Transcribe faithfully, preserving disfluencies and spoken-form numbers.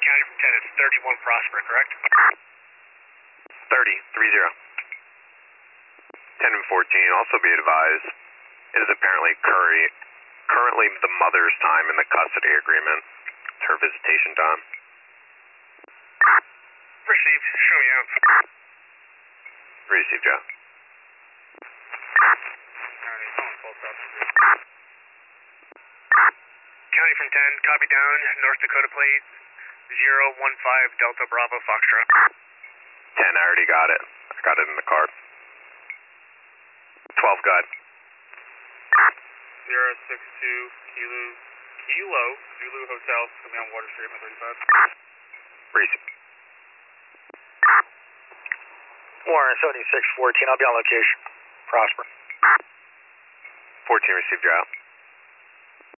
County from ten, it's thirty-one Prosper, correct? thirty, three zero. ten and fourteen, also be advised, it is apparently Curry, currently the mother's time in the custody agreement. It's her visitation time. Received, show me out. Received, Joe. County from ten, copy down, North Dakota plate, zero one five Delta Bravo Foxtrot. ten, I already got it. I got it in the card. twelve, go ahead. zero six two Kilo, Kilo, Zulu Hotel, coming on Water Street, thirty-five. Received. Warren, seventy-six fourteen, I'll be on location. Prosper. fourteen, received, you're out.